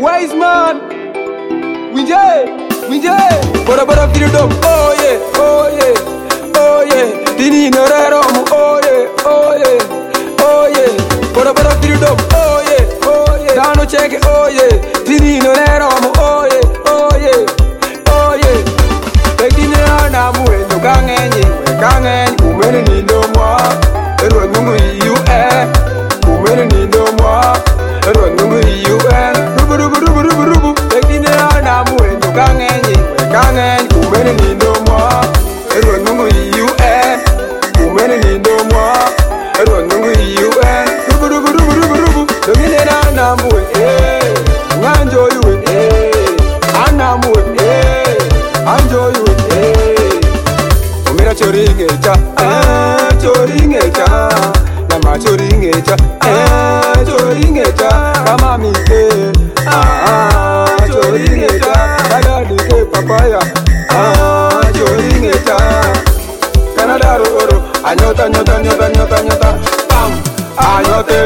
Wise man, Winjay, bora freedom, oh yeah, oh yeah, oh yeah. Dini norero mu, oh yeah, oh yeah, oh yeah. Bora freedom, oh yeah, oh yeah. Dano check it, oh yeah. Dini norero mu, oh yeah, oh yeah, oh yeah. Begini na mu endo kangenyi, umene ni ndo mwa. Ero nungu you umene ni ndo mwa. Ero nungu you rubu. Begini na mu endo kangenyi, umene ni ndo mwa. Ero nungu you umene ni ndo mwa. Ero nungu you rubu. Begini na mu nganjo you anamu anjo you Omira choringecha Nama choringecha Kama mite choringecha Kadadi ke papaya choringecha Kanadaro oro Anyota Pam Anyote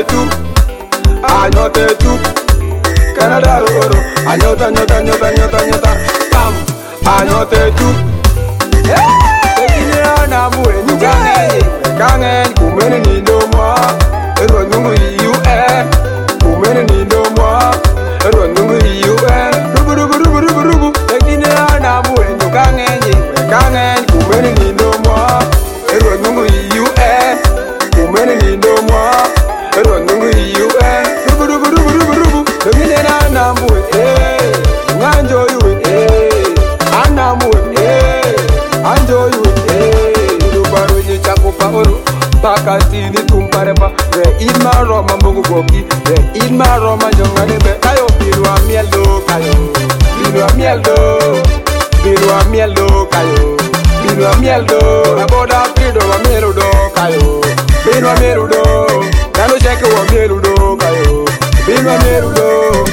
tu Kanadaro oro Anyota Pam Anyote tu na mu enyu kangen kumene ni ndo mwa ero nungu you kumene ni ndo mwa ero nungu you rubu egine na mu enyu kangen kumene ni ndo mwa ero nungu you kumene ni ndo mwa ero nungu you rubu egine na mu nganjo you anamu anjo you Oro, pakatini tumpareba Re ilma roma mungu goki Re ilma roma jonganebe Kayo bilwa mielo kayo Bilwa mielo kayo Bilwa mielo Aboda frido wa mielo do kayo Bilwa mielo do Nano cheke wa mielo do kayo Bilwa mielo do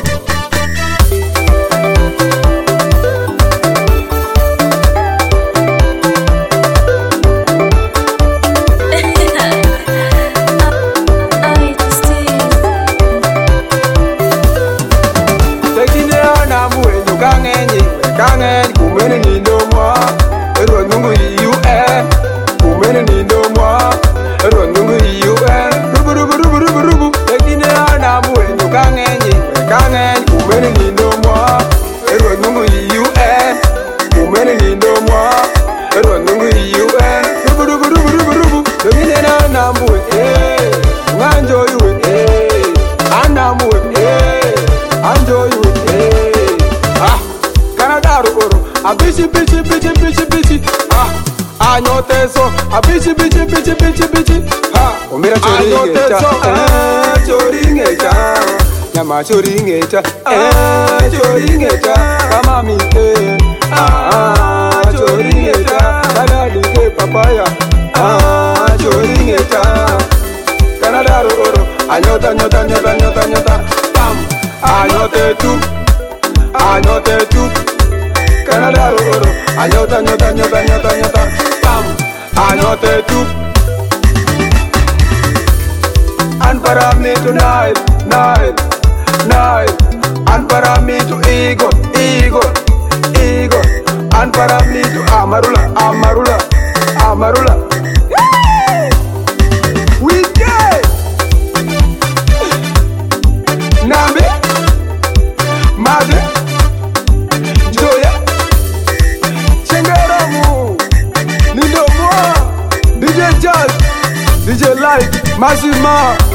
Kangen kumene ni ndo mwa ero nungu you kumene ni ndo mwa ero nungu you rubu egine na mu enyu kangen kumene ni ndo mwa ero nungu you kumene ni ndo mwa ero nungu you rubu egine na mu nganjo you anamu anjo you Abishi anyote so abishi omira choringecha nyama choringecha kama mite choringecha kadadi ke papaya choringecha kanadaro oro anyota pam anyote tu Kanadaro oro anyota Pam anyote tu And para me tonight And para me to ego And para me to amarula We get Name Mother DJ Light, Massima